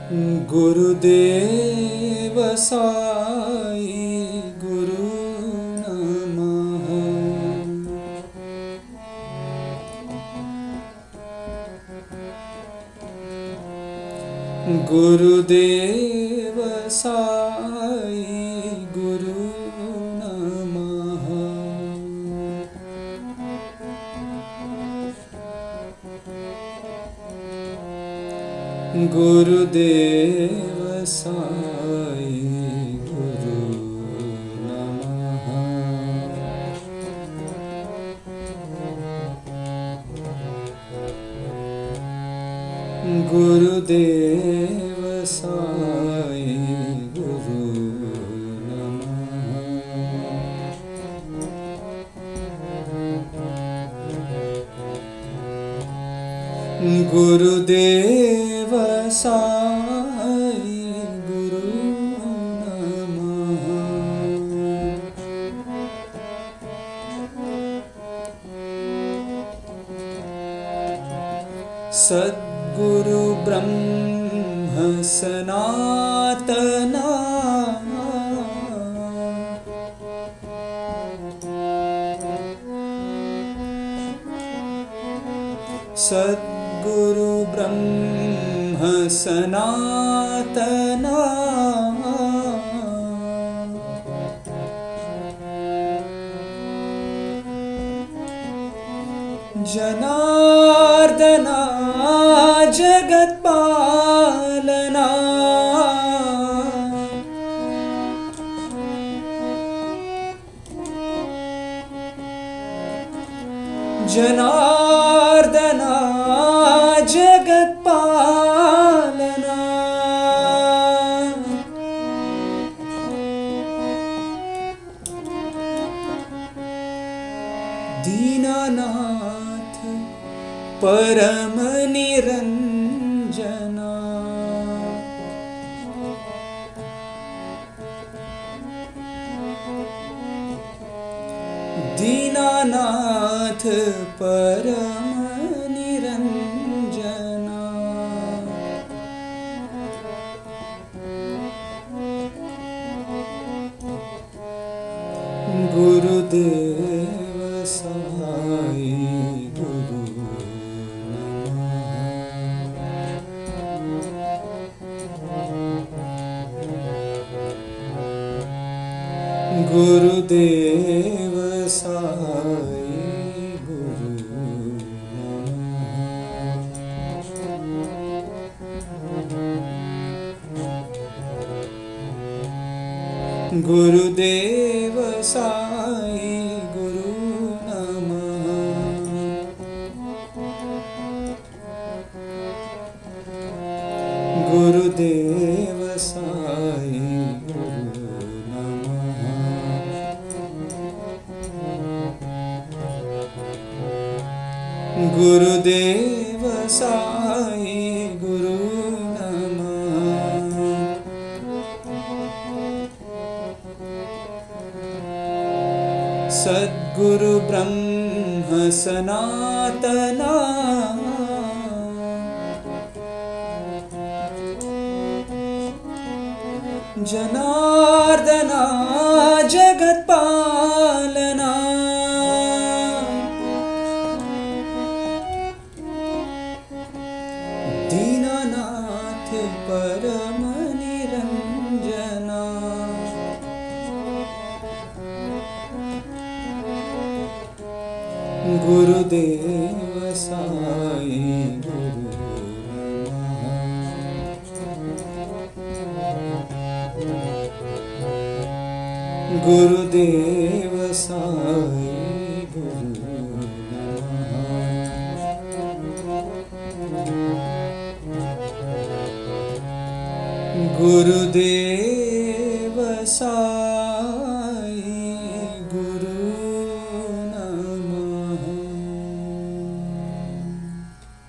गुरुदेव साई गुरु नमः। गुरुदेव साई गुरु नमः। गुरुदेव साई गुरु नमः। गुरुदेव साई गुरु नमः। गुरुदेव साई गुरु नमः। सद्गुरु ब्रह्म सनातना सद्गुरु ब्रह्म सनातना जनार्दना जगत्पालना जनार्दना जगत्पालना दीनानाथ परम निरंजना दीनानाथ परम निरंजना गुरुदेव साई गुरु गुरुदेव साई गुरु नमः। गुरुदेव साई गुरु नमः। गुरुदेव साई गुरुदेव साई गुरु नमः। सद्गुरु ब्रह्म सनातना जनार्दना जगत्पालना दीनानाथ परम निरंजना गुरुदेव साई गुरु नमः। गुरुदेव साई गुरु नमः। गुरुदेव साई